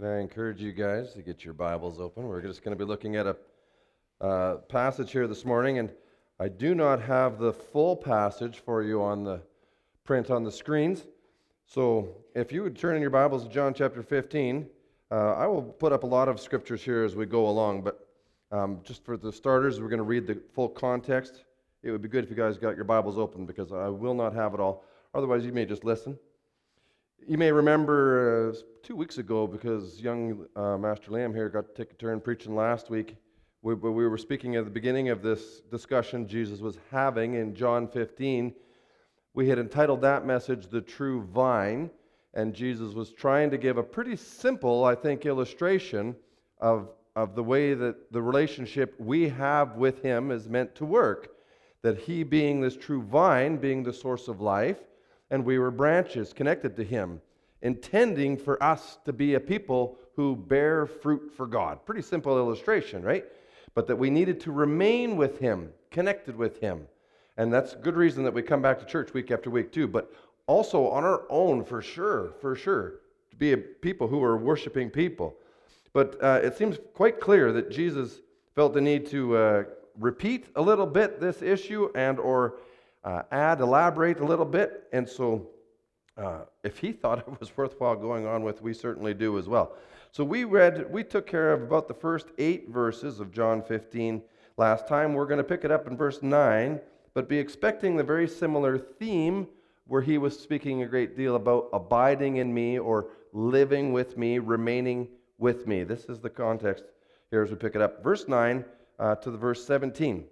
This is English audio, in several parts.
Can I encourage you guys to get your Bibles open? We're just going to be looking at a passage here this morning, and I do not have the full passage for you on the print on the screens. So if you would turn in your Bibles to John chapter 15, I will put up a lot of scriptures here as we go along, but just for the starters, we're going to read the full context. It would be good if you guys got your Bibles open because I will not have it all. Otherwise, you may just listen. You may remember 2 weeks ago, because young Master Liam here got to take a turn preaching last week, we were speaking at the beginning of this discussion Jesus was having in John 15. We had entitled that message, The True Vine, and Jesus was trying to give a pretty simple, I think, illustration of the way that the relationship we have with Him is meant to work. That He being this true vine, being the source of life, and we were branches connected to Him, intending for us to be a people who bear fruit for God. Pretty simple illustration, right? But that we needed to remain with Him, connected with Him. And that's a good reason that we come back to church week after week too, but also on our own for sure, to be a people who are worshiping people. But it seems quite clear that Jesus felt the need to repeat a little bit this issue and or elaborate a little bit, and so if he thought it was worthwhile going on with, we certainly do as well. So we took care of about the first 8 verses of John 15 last time. We're going to pick it up in verse 9, but be expecting the very similar theme where he was speaking a great deal about abiding in me or living with me, remaining with me. This is the context here as we pick it up. Verse 9 to the verse 17.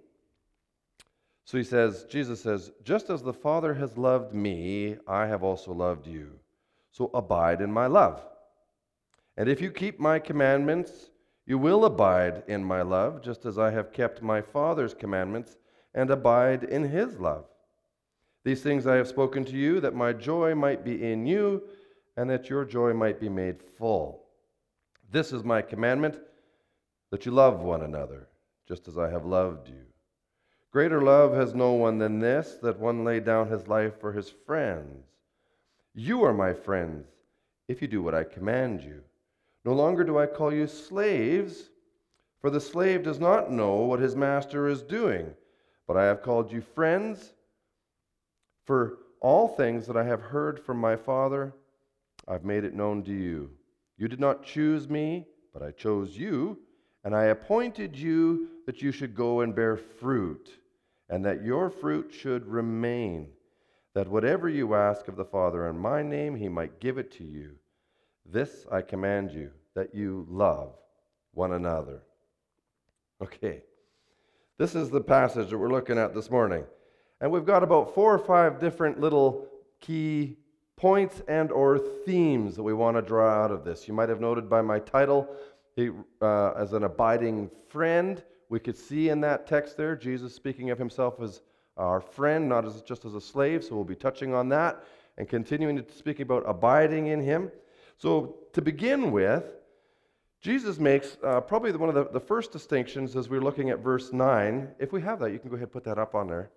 So Jesus says, just as the Father has loved me, I have also loved you. So abide in my love. And if you keep my commandments, you will abide in my love, just as I have kept my Father's commandments and abide in his love. These things I have spoken to you, that my joy might be in you, and that your joy might be made full. This is my commandment, that you love one another, just as I have loved you. Greater love has no one than this, that one lay down his life for his friends. You are my friends, if you do what I command you. No longer do I call you slaves, for the slave does not know what his master is doing, but I have called you friends. For all things that I have heard from my Father, I've made it known to you. You did not choose me, but I chose you, and I appointed you that you should go and bear fruit, and that your fruit should remain, that whatever you ask of the Father in my name, he might give it to you. This I command you, that you love one another. Okay, this is the passage that we're looking at this morning. And we've got about 4 or 5 different little key points and or themes that we want to draw out of this. You might have noted by my title, as an abiding friend. We could see in that text there, Jesus speaking of himself as our friend, not as just as a slave, so we'll be touching on that and continuing to speak about abiding in him. So to begin with, Jesus makes probably one of the first distinctions as we're looking at verse 9. If we have that, you can go ahead and put that up on there.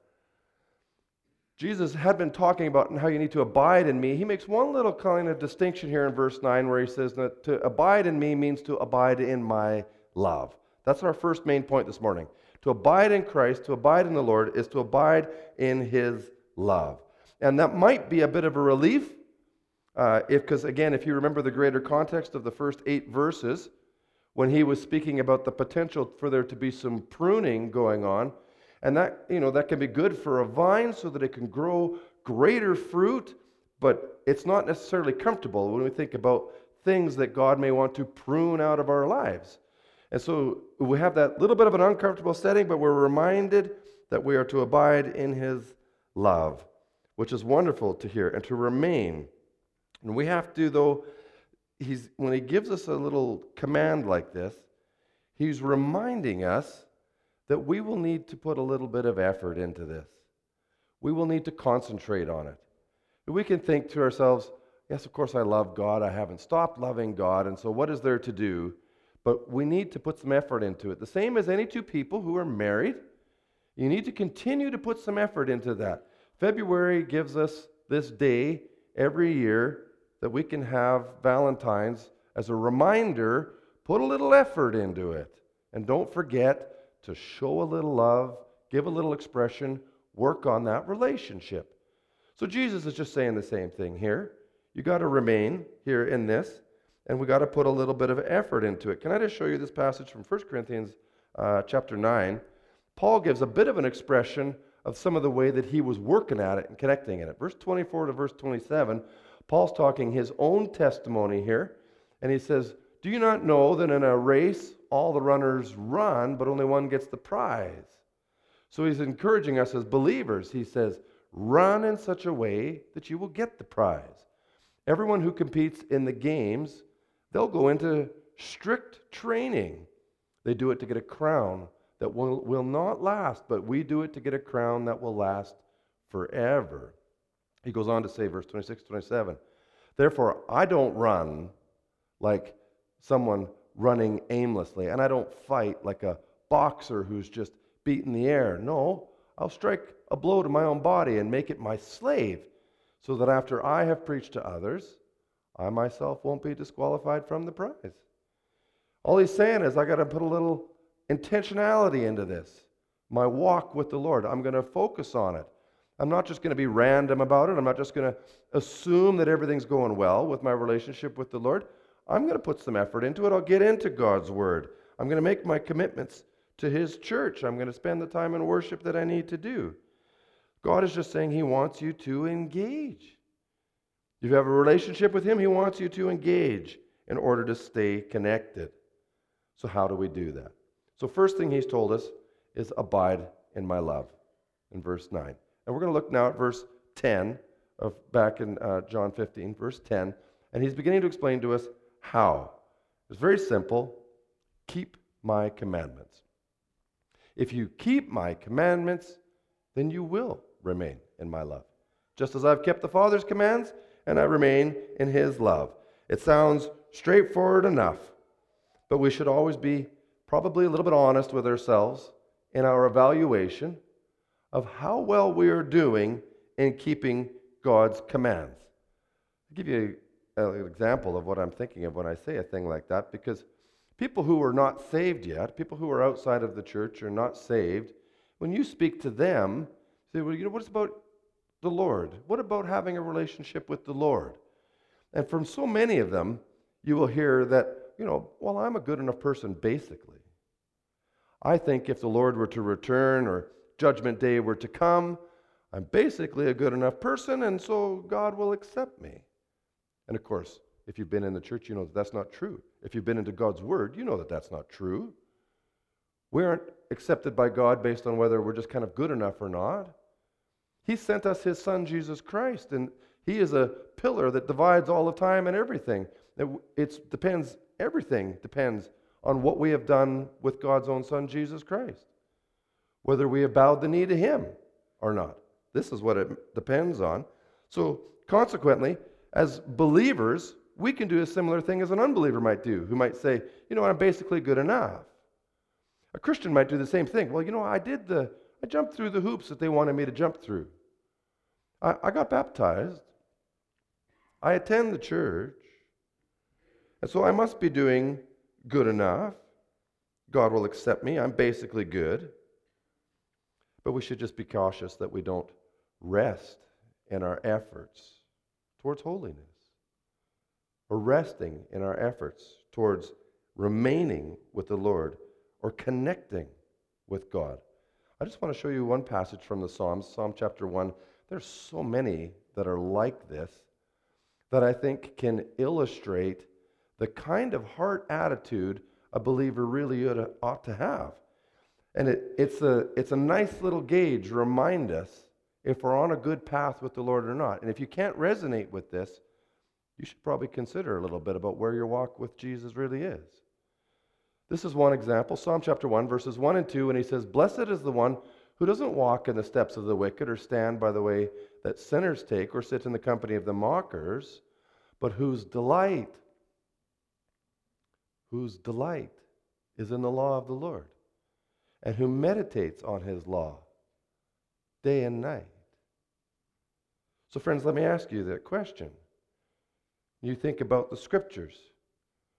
Jesus had been talking about how you need to abide in me. He makes one little kind of distinction here in verse 9 where he says that to abide in me means to abide in my love. That's our first main point this morning. To abide in Christ, to abide in the Lord, is to abide in his love. And that might be a bit of a relief, because again, if you remember the greater context of the first 8 verses, when he was speaking about the potential for there to be some pruning going on, and that can be good for a vine so that it can grow greater fruit, but it's not necessarily comfortable when we think about things that God may want to prune out of our lives. And so we have that little bit of an uncomfortable setting, but we're reminded that we are to abide in his love, which is wonderful to hear, and to remain. And we have to, though, when he gives us a little command like this, he's reminding us that we will need to put a little bit of effort into this. We will need to concentrate on it. We can think to ourselves, yes, of course I love God. I haven't stopped loving God, and so what is there to do? But we need to put some effort into it. The same as any 2 people who are married. You need to continue to put some effort into that. February gives us this day every year that we can have Valentine's As a reminder, put a little effort into it. And don't forget to show a little love, give a little expression, work on that relationship. So Jesus is just saying the same thing here. You got to remain here in this, and we got to put a little bit of effort into it. Can I just show you this passage from 1 Corinthians chapter 9? Paul gives a bit of an expression of some of the way that he was working at it and connecting in it. Verse 24 to verse 27, Paul's talking his own testimony here, and he says, "Do you not know that in a race all the runners run, but only one gets the prize?" So he's encouraging us as believers. He says, run in such a way that you will get the prize. Everyone who competes in the games, they'll go into strict training. They do it to get a crown that will not last, but we do it to get a crown that will last forever. He goes on to say, verse 26, 27, "Therefore, I don't run like someone running aimlessly, and I don't fight like a boxer who's just beating the air. No, I'll strike a blow to my own body and make it my slave, so that after I have preached to others, I myself won't be disqualified from the prize." All he's saying is I got to put a little intentionality into this. My walk with the Lord, I'm going to focus on it. I'm not just going to be random about it. I'm not just going to assume that everything's going well with my relationship with the Lord. I'm going to put some effort into it. I'll get into God's Word. I'm going to make my commitments to His church. I'm going to spend the time in worship that I need to do. God is just saying He wants you to engage. If you have a relationship with Him, He wants you to engage in order to stay connected. So how do we do that? So first thing He's told us is abide in my love in verse 9. And we're going to look now at verse 10 of back in John 15, verse 10. And He's beginning to explain to us how. It's very simple. Keep my commandments. If you keep my commandments, then you will remain in my love. Just as I've kept the Father's commands, and I remain in His love. It sounds straightforward enough, but we should always be probably a little bit honest with ourselves in our evaluation of how well we are doing in keeping God's commands. I'll give you an example of what I'm thinking of when I say a thing like that, because people who are not saved yet, people who are outside of the church or not saved, when you speak to them, say, well, what's about the Lord? What about having a relationship with the Lord? And from so many of them, you will hear that, well, I'm a good enough person, basically. I think if the Lord were to return or Judgment Day were to come, I'm basically a good enough person, and so God will accept me. And of course, if you've been in the church, you know that that's not true. If you've been into God's Word, you know that that's not true. We aren't accepted by God based on whether we're just kind of good enough or not. He sent us His Son, Jesus Christ, and He is a pillar that divides all of time and everything. Everything depends on what we have done with God's own Son, Jesus Christ. Whether we have bowed the knee to Him or not. This is what it depends on. So consequently, as believers, we can do a similar thing as an unbeliever might do, who might say, I'm basically good enough. A Christian might do the same thing. Well, I jumped through the hoops that they wanted me to jump through. I got baptized. I attend the church. And so I must be doing good enough. God will accept me. I'm basically good. But we should just be cautious that we don't rest in our efforts towards holiness, or resting in our efforts towards remaining with the Lord, or connecting with God. I just want to show you one passage from the Psalms, Psalm chapter 1. There's so many that are like this that I think can illustrate the kind of heart attitude a believer really ought to have. And it's a nice little gauge to remind us if we're on a good path with the Lord or not. And if you can't resonate with this, you should probably consider a little bit about where your walk with Jesus really is. This is one example, Psalm chapter 1, verses 1 and 2, and he says, "Blessed is the one who doesn't walk in the steps of the wicked, or stand by the way that sinners take, or sit in the company of the mockers, but whose delight is in the law of the Lord, and who meditates on His law day and night." So friends, let me ask you that question. You think about the Scriptures.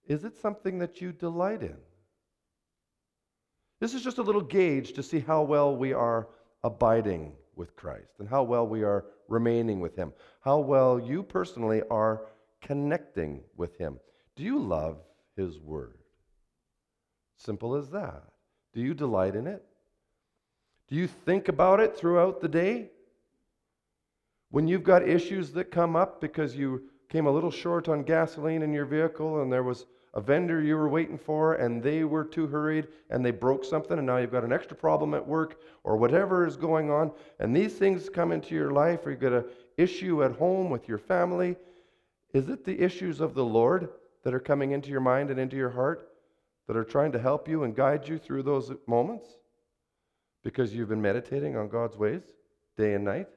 is it something that you delight in? This is just a little gauge to see how well we are abiding with Christ and how well we are remaining with Him, how well you personally are connecting with Him. Do you love His Word? Simple as that. Do you delight in it? Do you think about it throughout the day? When you've got issues that come up because you came a little short on gasoline in your vehicle and there was a vendor you were waiting for and they were too hurried and they broke something and now you've got an extra problem at work or whatever is going on, and these things come into your life, or you've got an issue at home with your family, is it the issues of the Lord that are coming into your mind and into your heart that are trying to help you and guide you through those moments because you've been meditating on God's ways day and night?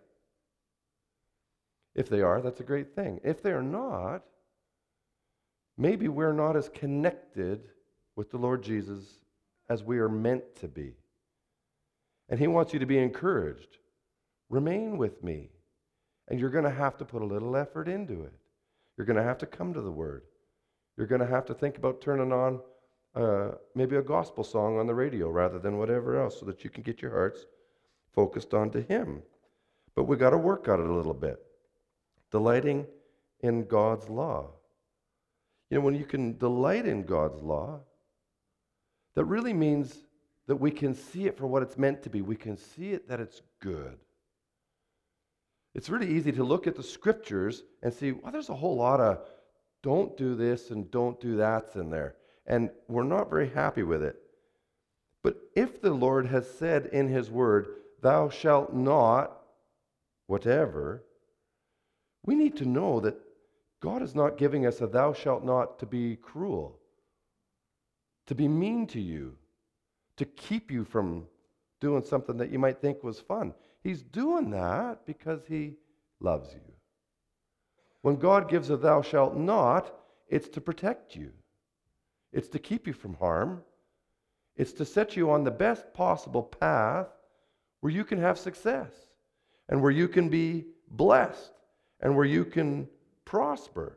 If they are, that's a great thing. If they are not, maybe we're not as connected with the Lord Jesus as we are meant to be. And He wants you to be encouraged. Remain with me. And you're going to have to put a little effort into it. You're going to have to come to the Word. You're going to have to think about turning on maybe a gospel song on the radio rather than whatever else so that you can get your hearts focused onto Him. But we got to work at it a little bit. Delighting in God's law. You know, when you can delight in God's law, that really means that we can see it for what it's meant to be. We can see it that it's good. It's really easy to look at the Scriptures and see, well, there's a whole lot of don't do this and don't do that's in there. And we're not very happy with it. But if the Lord has said in His Word, thou shalt not, whatever, we need to know that God is not giving us a thou shalt not to be cruel, to be mean to you, to keep you from doing something that you might think was fun. He's doing that because He loves you. When God gives a thou shalt not, it's to protect you. It's to keep you from harm. It's to set you on the best possible path where you can have success and where you can be blessed and where you can prosper.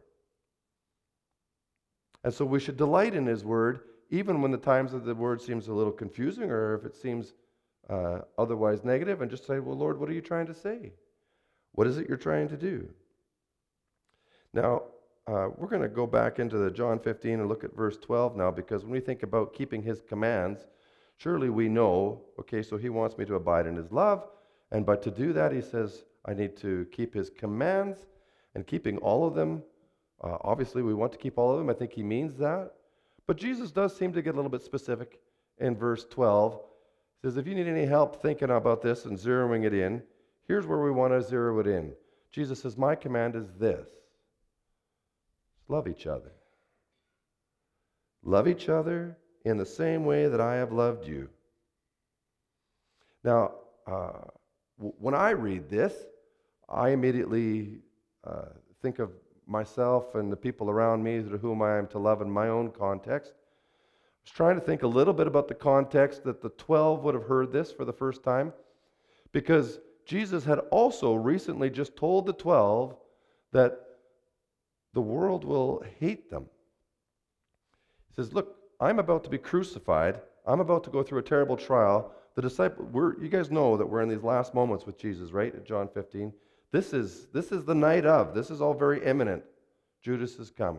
And so we should delight in His Word, even when the times that the Word seems a little confusing or if it seems otherwise negative, and just say, well, Lord, what are you trying to say? What is it you're trying to do? Now, we're going to go back into the John 15 and look at verse 12 now, because when we think about keeping His commands, surely we know, okay, so He wants me to abide in His love, but to do that, He says, I need to keep His commands, and keeping all of them, obviously we want to keep all of them. I think He means that. But Jesus does seem to get a little bit specific in verse 12. He says, if you need any help thinking about this and zeroing it in, here's where we want to zero it in. Jesus says, my command is this. Love each other. Love each other in the same way that I have loved you. Now, when I read this, I immediately think of myself and the people around me through whom I am to love in my own context. I was trying to think a little bit about the context that the 12 would have heard this for the first time, because Jesus had also recently just told the 12 that the world will hate them. He says, look, I'm about to be crucified. I'm about to go through a terrible trial. The disciples, you guys know that we're in these last moments with Jesus, right? At John 15. This is the night of. This is all very imminent. Judas is coming.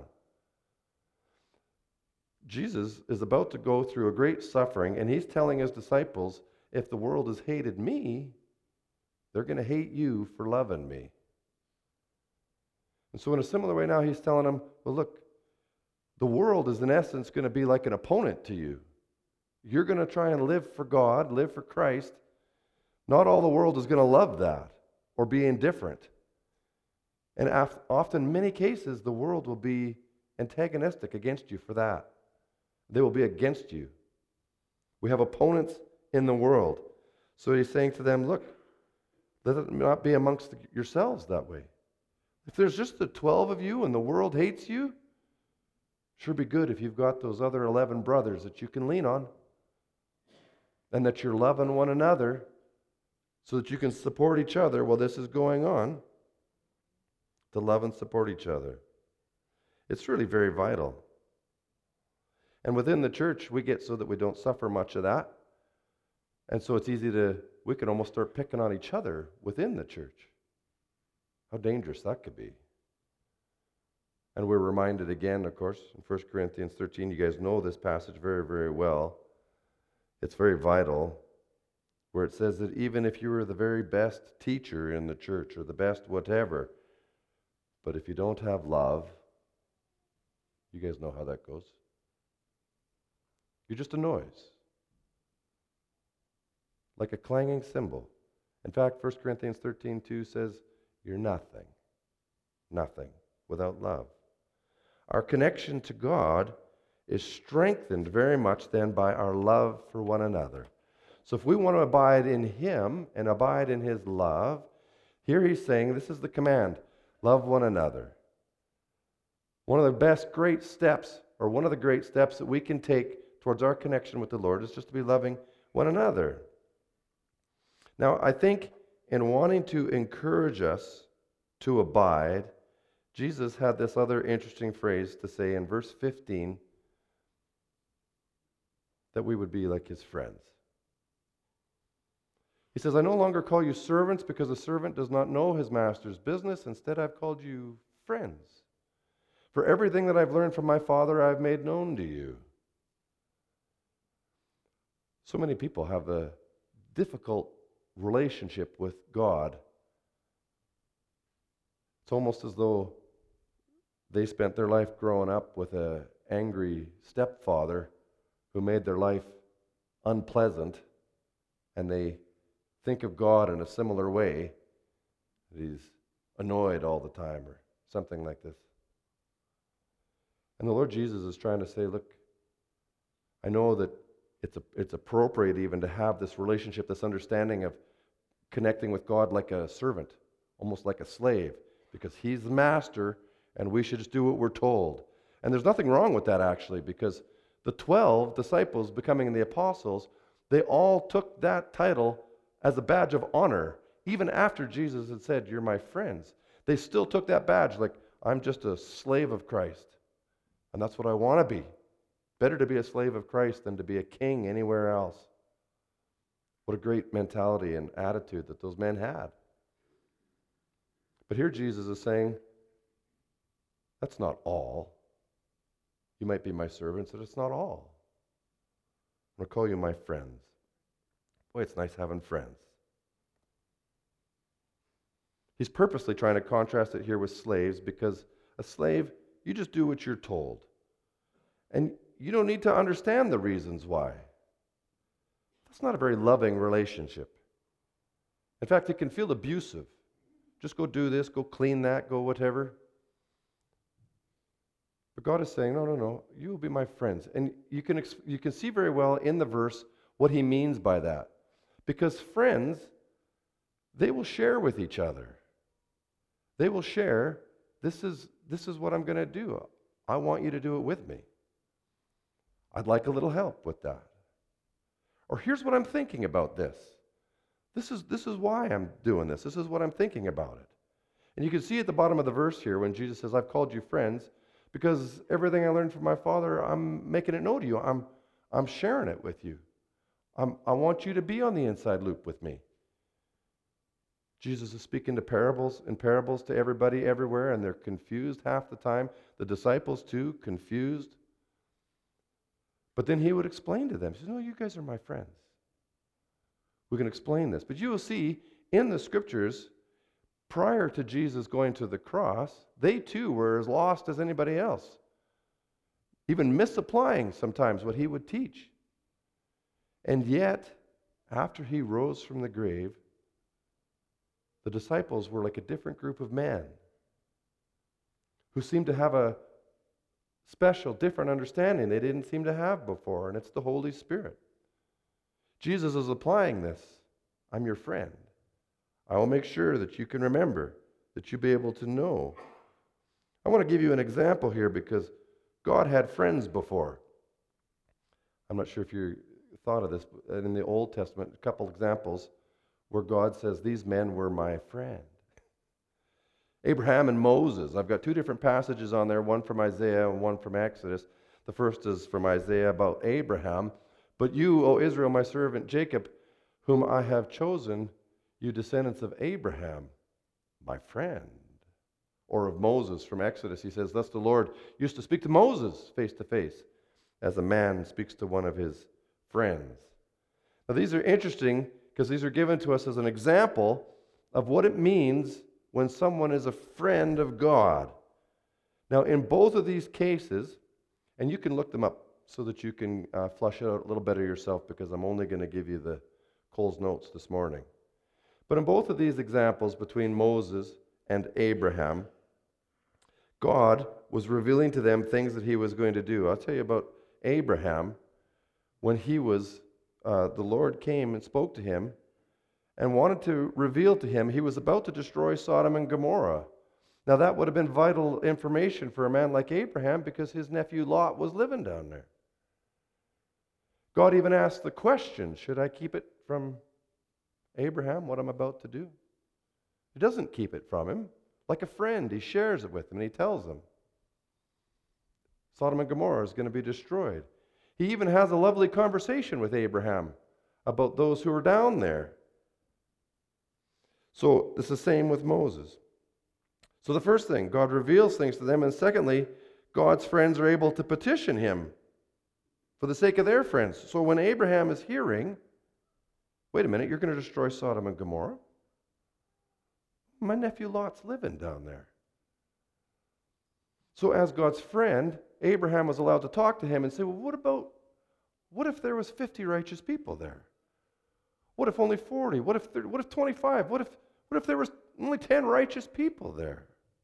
Jesus is about to go through a great suffering, and He's telling His disciples, if the world has hated me, they're going to hate you for loving me. And so in a similar way now, He's telling them, well, look, the world is in essence going to be like an opponent to you. You're going to try and live for God, live for Christ. Not all the world is going to love that or be indifferent. And often, many cases, the world will be antagonistic against you for that. They will be against you. We have opponents in the world. So He's saying to them, look, let it not be amongst yourselves that way. If there's just the 12 of you and the world hates you, sure be good if you've got those other 11 brothers that you can lean on and that you're loving one another so that you can support each other while this is going on, to love and support each other. It's really very vital. And within the church, we get so that we don't suffer much of that. And so it's easy we can almost start picking on each other within the church. How dangerous that could be. And we're reminded again, of course, in 1 Corinthians 13, you guys know this passage very, very well. It's very vital, where it says that even if you were the very best teacher in the church or the best whatever, but if you don't have love, you guys know how that goes. You're just a noise, like a clanging cymbal. In fact, 1 Corinthians 13:2 says, you're nothing without love. Our connection to God is strengthened very much then by our love for one another. So if we want to abide in Him and abide in His love, here He's saying this is the command, love one another. One of the great steps that we can take towards our connection with the Lord is just to be loving one another. Now, I think in wanting to encourage us to abide, Jesus had this other interesting phrase to say in verse 15, that we would be like His friends. He says, I no longer call you servants because a servant does not know his master's business. Instead, I've called you friends. For everything that I've learned from my Father, I've made known to you. So many people have a difficult relationship with God. It's almost as though they spent their life growing up with an angry stepfather who made their life unpleasant, and they think of God in a similar way. He's annoyed all the time or something like this. And the Lord Jesus is trying to say, look, I know that it's appropriate even to have this relationship, this understanding of connecting with God like a servant, almost like a slave, because He's the master and we should just do what we're told. And there's nothing wrong with that actually, because the 12 disciples becoming the apostles, they all took that title as a badge of honor. Even after Jesus had said, you're my friends, they still took that badge like, I'm just a slave of Christ. And that's what I want to be. Better to be a slave of Christ than to be a king anywhere else. What a great mentality and attitude that those men had. But here Jesus is saying, that's not all. You might be my servants, but it's not all. I'm going to call you my friends. Boy, it's nice having friends. He's purposely trying to contrast it here with slaves, because a slave, you just do what you're told. And you don't need to understand the reasons why. That's not a very loving relationship. In fact, it can feel abusive. Just go do this, go clean that, go whatever. But God is saying, no, you will be my friends. And you can see very well in the verse what He means by that. Because friends, they will share with each other. They will share, this is what I'm going to do. I want you to do it with me. I'd like a little help with that. Or here's what I'm thinking about this. This is why I'm doing this. This is what I'm thinking about it. And you can see at the bottom of the verse here when Jesus says, I've called you friends, because everything I learned from my Father, I'm making it known to you. I'm sharing it with you. I want you to be on the inside loop with me. Jesus is speaking to parables to everybody everywhere, and they're confused half the time. The disciples too, confused. But then He would explain to them. He says, no, you guys are my friends. We can explain this. But you will see in the Scriptures, prior to Jesus going to the cross, they too were as lost as anybody else. Even misapplying sometimes what He would teach. And yet, after He rose from the grave, the disciples were like a different group of men who seemed to have a special, different understanding they didn't seem to have before, and it's the Holy Spirit. Jesus is applying this. I'm your friend. I will make sure that you can remember, that you be able to know. I want to give you an example here because God had friends before. I'm not sure if you thought of this, but in the Old Testament, a couple examples where God says, these men were my friend. Abraham and Moses. I've got two different passages on there, one from Isaiah and one from Exodus, The first is from Isaiah about Abraham. But you, O Israel, my servant Jacob, whom I have chosen, you descendants of Abraham, my friend. Or of Moses from Exodus, he says, thus the Lord used to speak to Moses face to face, as a man speaks to one of his friends. Now these are interesting because these are given to us as an example of what it means when someone is a friend of God. Now in both of these cases, and you can look them up so that you can flush it out a little better yourself, because I'm only going to give you the Cole's notes this morning. But in both of these examples between Moses and Abraham, God was revealing to them things that he was going to do. I'll tell you about Abraham. When the Lord came and spoke to him and wanted to reveal to him he was about to destroy Sodom and Gomorrah. Now that would have been vital information for a man like Abraham, because his nephew Lot was living down there. God even asked the question, should I keep it from Abraham, what I'm about to do? He doesn't keep it from him. Like a friend, he shares it with him, and he tells him Sodom and Gomorrah is going to be destroyed. He even has a lovely conversation with Abraham about those who are down there. So it's the same with Moses. So the first thing, God reveals things to them, and secondly, God's friends are able to petition him for the sake of their friends. So when Abraham is hearing, wait a minute, you're going to destroy Sodom and Gomorrah? My nephew Lot's living down there. So as God's friend, Abraham was allowed to talk to him and say, well, what if there was 50 righteous people there? What if only 40? What if 25? What if there was only 10 righteous people there?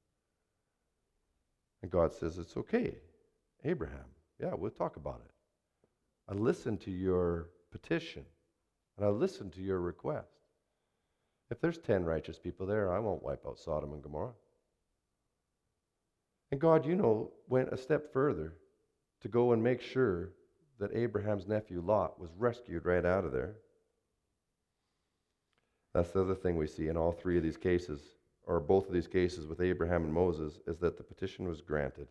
And God says, it's okay, Abraham. Yeah, we'll talk about it. I listened to your petition, and I listened to your request. If there's 10 righteous people there, I won't wipe out Sodom and Gomorrah. And God, went a step further to go and make sure that Abraham's nephew Lot was rescued right out of there. That's the other thing we see in all three of these cases, or both of these cases with Abraham and Moses, is that the petition was granted.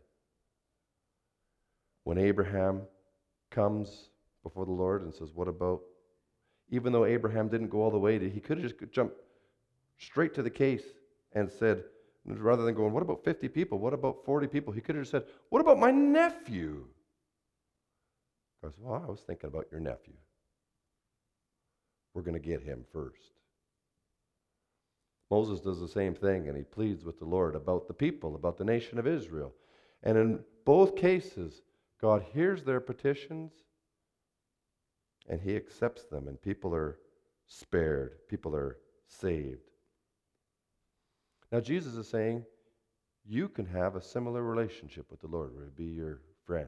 When Abraham comes before the Lord and says, what about, even though Abraham didn't go all the way, he could have just jumped straight to the case and said, rather than going, what about 50 people? What about 40 people? He could have just said, what about my nephew? God said, well, I was thinking about your nephew. We're going to get him first. Moses does the same thing, and he pleads with the Lord about the people, about the nation of Israel. And in both cases, God hears their petitions, and he accepts them, and people are spared. People are saved. Now, Jesus is saying, you can have a similar relationship with the Lord, where he be your friend.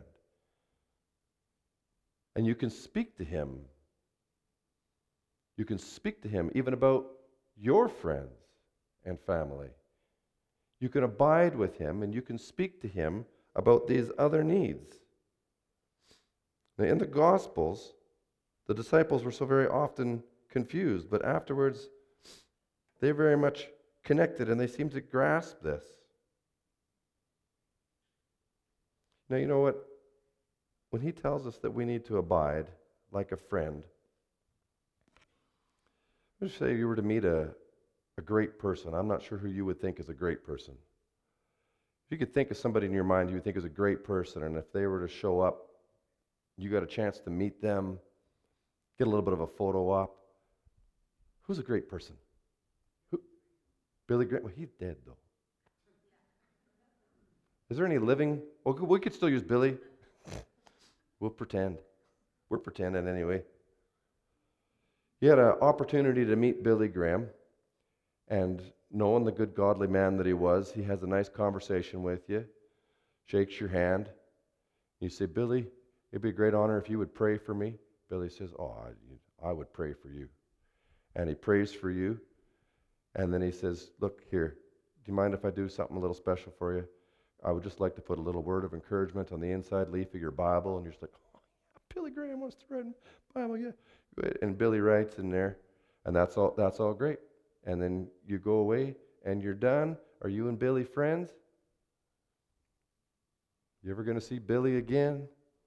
And you can speak to him. You can speak to him even about your friends and family. You can abide with him, and you can speak to him about these other needs. Now, in the Gospels, the disciples were so very often confused, but afterwards, they very much connected, and they seem to grasp this. Now, you know what? When he tells us that we need to abide like a friend, let's say you were to meet a great person. I'm not sure who you would think is a great person. If you could think of somebody in your mind you would think is a great person, and if they were to show up, you got a chance to meet them, get a little bit of a photo op. Who's a great person? Who? Billy Graham? Well, he's dead, though. Is there any living? Well, we could still use Billy. We'll pretend. We're pretending anyway. He had an opportunity to meet Billy Graham, and knowing the good godly man that he was, he has a nice conversation with you, shakes your hand. You say, Billy, it'd be a great honor if you would pray for me. Billy says, I would pray for you. And he prays for you, and then he says, look here, do you mind if I do something a little special for you? I would just like to put a little word of encouragement on the inside leaf of your Bible. And you're just like, oh, Billy Graham wants to write a Bible, yeah. And Billy writes in there, and that's all great. And then you go away, and you're done. Are you and Billy friends? You ever going to see Billy again?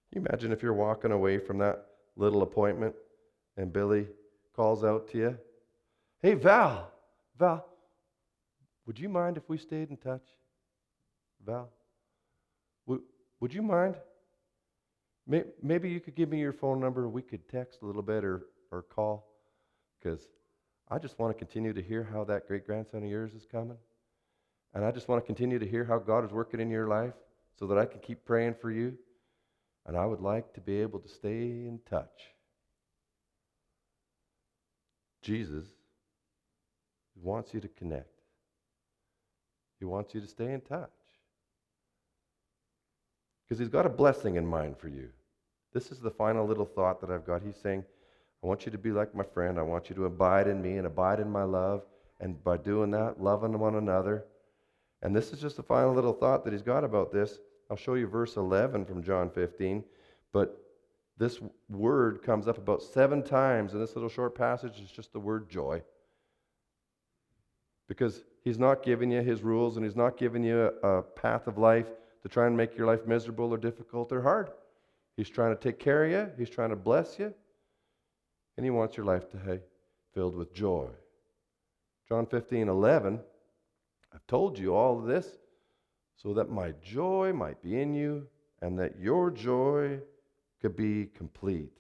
Can you imagine if you're walking away from that little appointment and Billy calls out to you, "Hey, Val, would you mind if we stayed in touch? Val, would you mind? Maybe you could give me your phone number. We could text a little bit or call, because I just want to continue to hear how that great-grandson of yours is coming. And I just want to continue to hear how God is working in your life so that I can keep praying for you. And I would like to be able to stay in touch." Jesus wants you to connect. He wants you to stay in touch. Because he's got a blessing in mind for you. This is the final little thought that I've got. He's saying, I want you to be like my friend. I want you to abide in me and abide in my love. And by doing that, loving one another. And this is just the final little thought that he's got about this. I'll show you verse 11 from John 15. But this word comes up about 7 times in this little short passage. It's just the word joy. Because he's not giving you his rules, and he's not giving you a path of life to try and make your life miserable or difficult or hard. He's trying to take care of you. He's trying to bless you. And he wants your life to be filled with joy. John 15:11, I've told you all of this so that my joy might be in you and that your joy could be complete.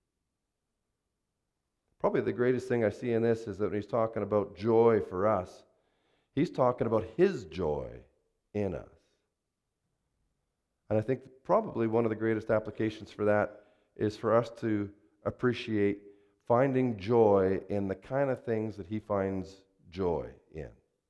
Probably the greatest thing I see in this is that when he's talking about joy for us, he's talking about his joy in us. And I think probably one of the greatest applications for that is for us to appreciate finding joy in the kind of things that he finds joy in.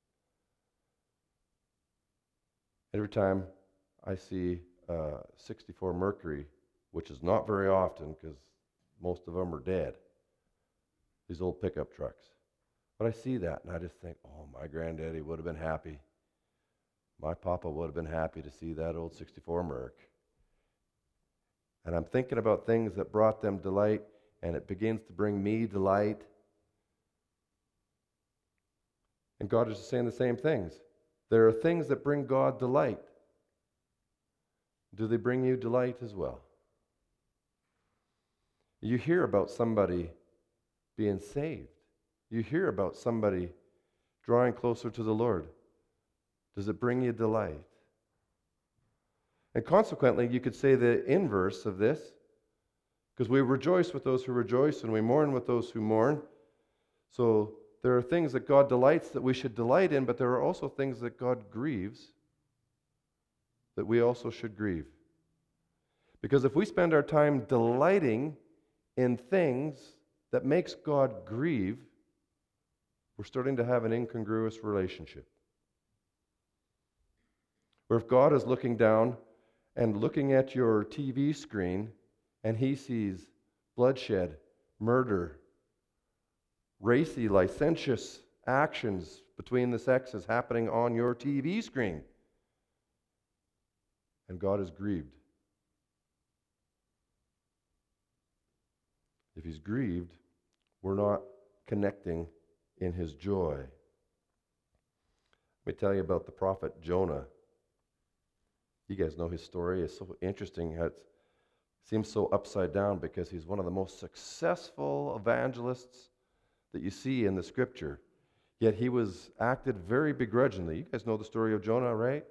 Every time I see 64 Mercury, which is not very often because most of them are dead, these old pickup trucks. But I see that and I just think, oh, my granddaddy would have been happy. My papa would have been happy to see that old 64 Merc. And I'm thinking about things that brought them delight, and it begins to bring me delight. And God is saying the same things. There are things that bring God delight. Do they bring you delight as well? You hear about somebody being saved. You hear about somebody drawing closer to the Lord. Does it bring you delight? And consequently, you could say the inverse of this, because we rejoice with those who rejoice and we mourn with those who mourn. So there are things that God delights that we should delight in, but there are also things that God grieves that we also should grieve. Because if we spend our time delighting in things that makes God grieve, we're starting to have an incongruous relationship. Where if God is looking down and looking at your TV screen and he sees bloodshed, murder, racy, licentious actions between the sexes happening on your TV screen, and God is grieved. If he's grieved, we're not connecting in his joy. Let me tell you about the prophet Jonah. You guys know his story. It's so interesting. It seems so upside down because he's one of the most successful evangelists that you see in the scripture. Yet he was acted very begrudgingly. You guys know the story of Jonah, right?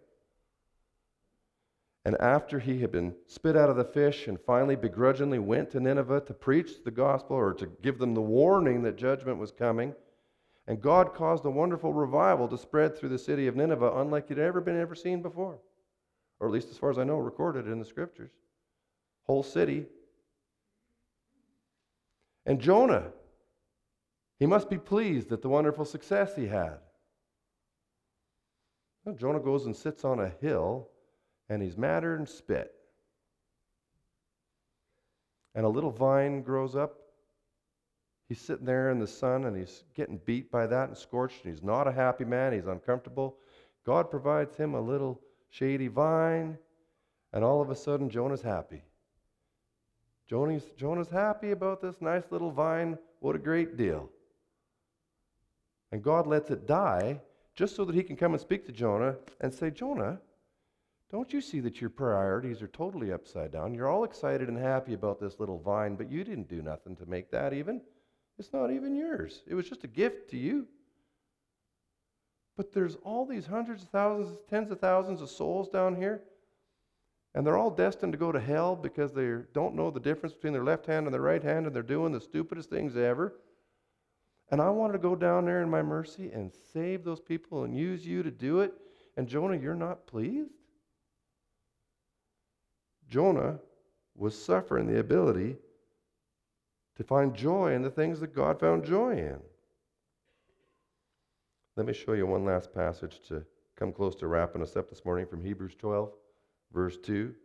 And after he had been spit out of the fish and finally begrudgingly went to Nineveh to preach the gospel or to give them the warning that judgment was coming, and God caused a wonderful revival to spread through the city of Nineveh unlike it had ever been seen before. Or at least as far as I know, recorded in the scriptures. Whole city. And Jonah, he must be pleased at the wonderful success he had. Well, Jonah goes and sits on a hill, and he's madder than spit. And a little vine grows up. He's sitting there in the sun, and he's getting beat by that and scorched, and he's not a happy man. He's uncomfortable. God provides him a little shady vine, and all of a sudden Jonah's happy. Jonah's happy about this nice little vine. What a great deal. And God lets it die just so that he can come and speak to Jonah and say, Jonah, Don't you see that your priorities are totally upside down? You're all excited and happy about this little vine, but you didn't do nothing to make that even. It's not even yours. It was just a gift to you. But there's all these hundreds of thousands, tens of thousands of souls down here, and they're all destined to go to hell because they don't know the difference between their left hand and their right hand, and they're doing the stupidest things ever. And I wanted to go down there in my mercy and save those people and use you to do it. And Jonah, you're not pleased? Jonah was suffering the ability to find joy in the things that God found joy in. Let me show you one last passage to come close to wrapping us up this morning from Hebrews 12, verse 2.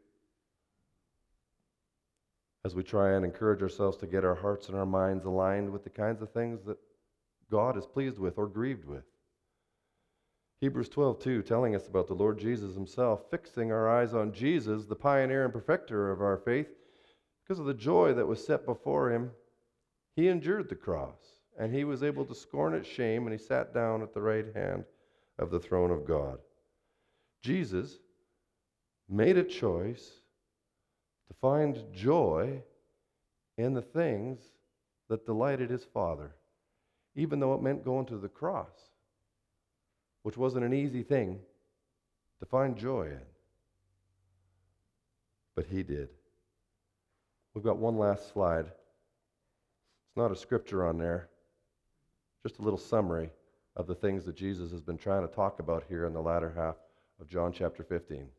As we try and encourage ourselves to get our hearts and our minds aligned with the kinds of things that God is pleased with or grieved with. Hebrews 12:2, telling us about the Lord Jesus himself, fixing our eyes on Jesus, the pioneer and perfecter of our faith, because of the joy that was set before him, he endured the cross, and he was able to scorn its shame, and he sat down at the right hand of the throne of God. Jesus made a choice to find joy in the things that delighted his Father, even though it meant going to the cross, which wasn't an easy thing to find joy in. But he did. We've got one last slide. It's not a scripture on there, just a little summary of the things that Jesus has been trying to talk about here in the latter half of John chapter 15.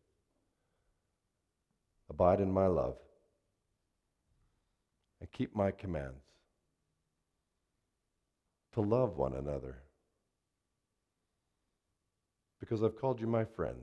Abide in my love and keep my commands, to love one another, because I've called you my friends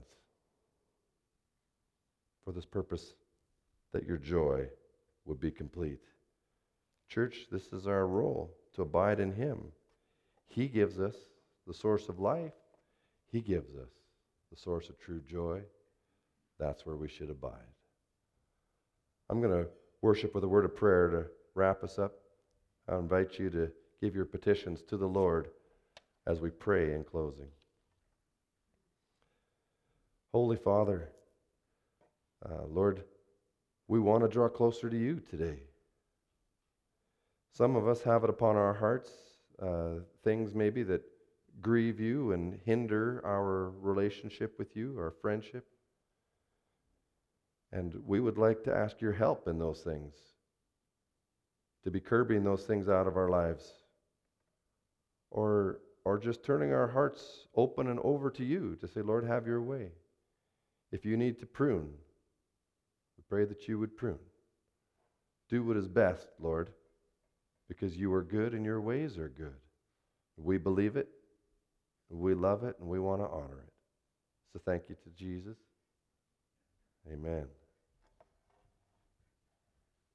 for this purpose, that your joy would be complete. Church, this is our role, to abide in him. He gives us the source of life. He gives us the source of true joy. That's where we should abide. I'm going to worship with a word of prayer to wrap us up. I invite you to give your petitions to the Lord as we pray in closing. Holy Father, Lord, we want to draw closer to you today. Some of us have it upon our hearts, things maybe that grieve you and hinder our relationship with you, our friendship. And we would like to ask your help in those things, to be curbing those things out of our lives, or just turning our hearts open and over to you to say, Lord, have your way. If you need to prune, we pray that you would prune. Do what is best, Lord, because you are good and your ways are good. We believe it, we love it, and we want to honor it. So thank you to Jesus. Amen.